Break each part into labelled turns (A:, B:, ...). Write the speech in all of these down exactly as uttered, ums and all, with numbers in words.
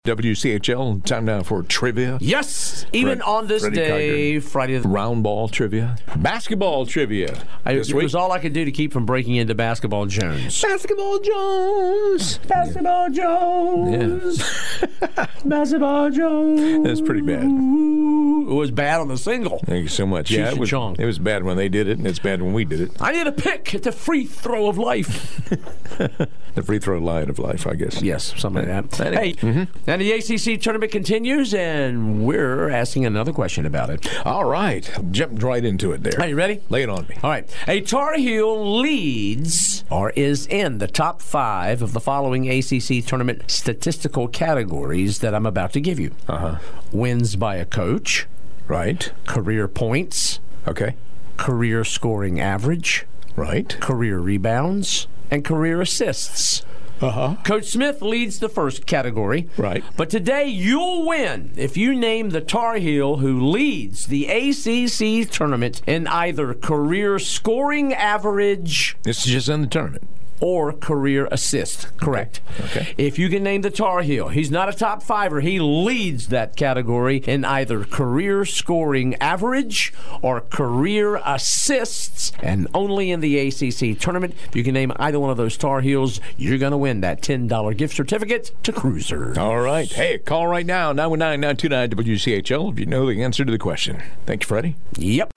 A: W C H L, time now for trivia.
B: Yes, even
A: Fred,
B: on this
A: Freddie
B: day,
A: Kiger.
B: Friday. The-
A: Round ball trivia. Basketball trivia.
B: I,
A: this
B: it
A: week.
B: was all I could do to keep from breaking into Basketball Jones.
A: Basketball Jones.
B: Basketball Jones.
A: Yeah.
B: Basketball Jones.
A: That's pretty bad.
B: It was bad on the single.
A: Thank you so much.
B: Cheech
A: Yeah, it
B: and
A: was,
B: Chong.
A: it was bad when they did it, and it's bad when we did it.
B: I need a pick at the free throw of life.
A: The free throw line of life, I guess.
B: Yes, something like that.
A: Anyway.
B: Hey, mm-hmm. and the A C C tournament continues, and we're asking another question about it.
A: All right. Jumped right into it there.
B: Are you ready?
A: Lay it on me.
B: All right. A Tar Heel leads or is in the top five of the following A C C tournament statistical categories that I'm about to give you.
A: Uh-huh.
B: Wins by a coach.
A: Right.
B: Career points.
A: Okay.
B: Career scoring average.
A: Right.
B: Career rebounds. And career assists.
A: Uh-huh.
B: Coach Smith leads the first category.
A: Right.
B: But today you'll win if you name the Tar Heel who leads the A C C tournament in either career scoring average
A: This is just in the tournament.
B: or career assist. Correct.
A: Okay.
B: If you can name the Tar Heel, he's not a top fiver. He leads that category in either career scoring average or career assists, and only in the A C C tournament. If you can name either one of those Tar Heels, you're going to win that ten dollars gift certificate to Cruiser.
A: All right. Hey, call right now, nine one nine, nine two nine, W C H L, if you know the answer to the question. Thank you, Freddie.
B: Yep.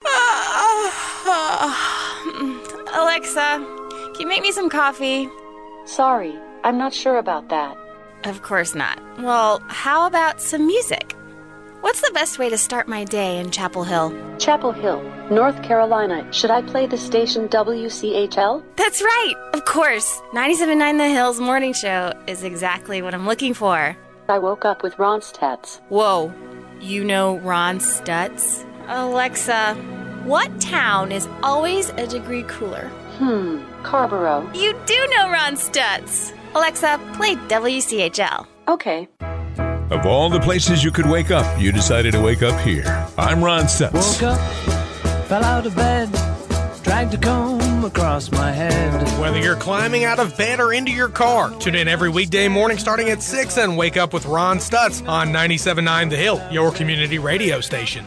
C: Alexa, can you make me some coffee?
D: Sorry, I'm not sure about that.
C: Of course not. Well, how about some music? What's the best way to start my day in Chapel Hill?
D: Chapel Hill, North Carolina. Should I play the station W C H L?
C: That's right! Of course! ninety-seven point nine The Hills Morning Show is exactly what I'm looking for.
D: I woke up with Ronstadts.
C: Whoa, you know Ron Stutz? Alexa, what town is always a degree cooler?
D: Hmm, Carborough.
C: You do know Ron Stutz! Alexa, play W C H L.
D: Okay.
A: Of all the places you could wake up, you decided to wake up here. I'm Ron Stutz.
E: Woke up, fell out of bed, dragged a comb across my head.
F: Whether you're climbing out of bed or into your car, tune in every weekday morning starting at six and wake up with Ron Stutz on ninety-seven point nine The Hill, your community radio station.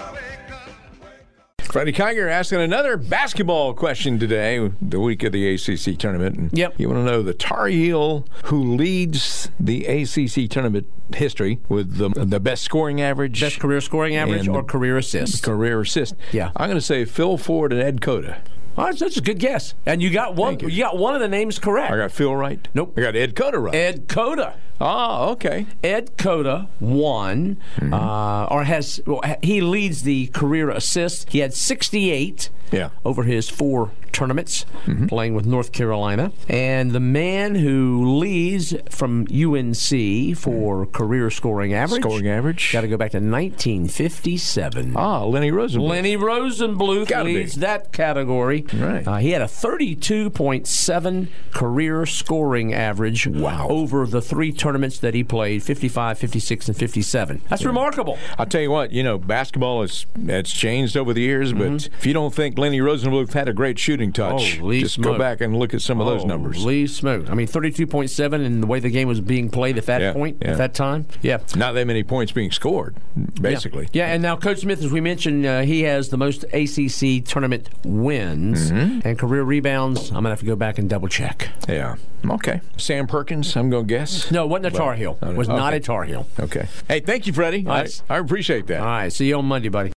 A: Freddie Kiger asking another basketball question today, the week of the A C C tournament. And
B: Yep.
A: You want to know the Tar Heel who leads the A C C tournament history with the, the best scoring average,
B: Best career scoring average
A: and
B: or career assist?
A: career assist.
B: Yeah.
A: I'm going to say Phil Ford and Ed Cota.
B: Oh, that's, that's a good guess. And you got one.
A: Thank you.
B: You got one of the names correct.
A: I got Phil right?
B: Nope.
A: I got Ed Cota right.
B: Ed Cota.
A: Oh, okay.
B: Ed Cota won,
A: Mm-hmm.
B: uh, or has well, he leads the career assist. He had sixty-eight
A: Yeah.
B: over his four tournaments
A: Mm-hmm.
B: playing with North Carolina. And the man who leads from U N C for career scoring average.
A: Scoring average.
B: Got to go back to nineteen fifty-seven.
A: Ah, Lenny Rosenbluth.
B: Lenny Rosenbluth
A: Gotta
B: leads
A: be.
B: that category.
A: Right.
B: Uh, he had a thirty-two point seven career scoring average
A: Wow.
B: over the three tournaments that he played, fifty-five, fifty-six, and fifty-seven. That's remarkable.
A: I'll tell you what, you know, basketball has it's changed over the years, but
B: Mm-hmm.
A: if you don't think Lenny Rosenbluth had a great shooting touch,
B: Holy
A: just
B: smoke.
A: go back and look at some of those numbers.
B: Holy smoke. I mean, thirty-two point seven and the way the game was being played at that
A: Yeah,
B: point,
A: yeah.
B: at that time. Yeah.
A: Not that many points being scored, basically.
B: Yeah, and now Coach Smith, as we mentioned, uh, he has the most A C C tournament wins
A: Mm-hmm.
B: and career rebounds. I'm going to have to go back and double check.
A: Yeah. Okay. Sam Perkins, I'm going to guess.
B: No, it wasn't a Tar Heel.
A: Oh, no.
B: It was not
A: Okay.
B: a Tar Heel.
A: Okay. Hey, thank you, Freddie.
B: Nice.
A: I, I appreciate that.
B: All right, see you on Monday, buddy.